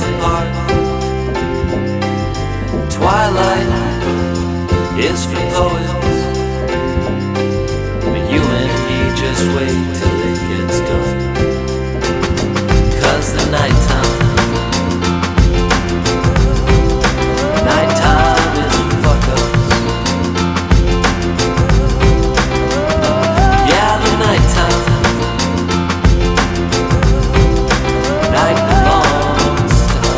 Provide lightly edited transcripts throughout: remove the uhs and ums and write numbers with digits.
apart. Twilight is for poets, but you and me just wait till it gets dark. 'Cause the nighttime is for fuck-ups. Yeah, the nighttime night belongs to us.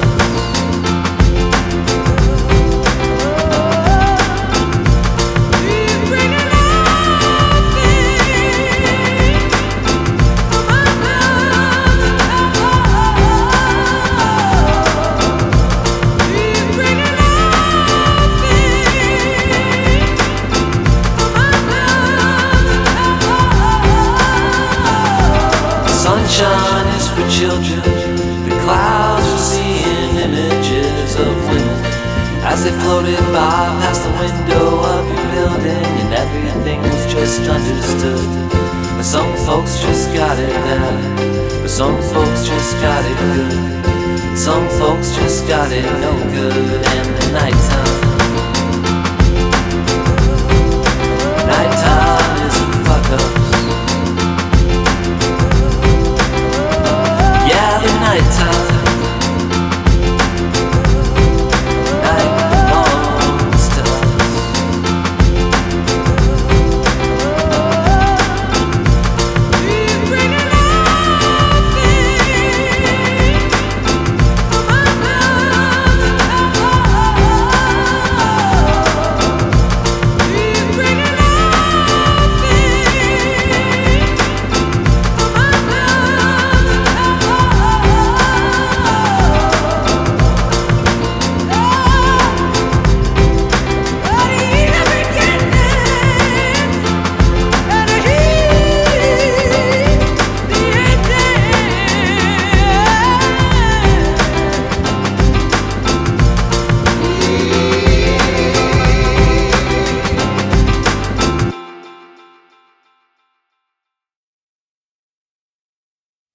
Sunshine is for children, the clouds for seeing images of women as they floated by past the window of your building, and everything was just understood. But some folks just got it bad, but some folks just got it good. Some folks just got it no good. And the nighttime is for fuck-ups. Yeah, the nighttime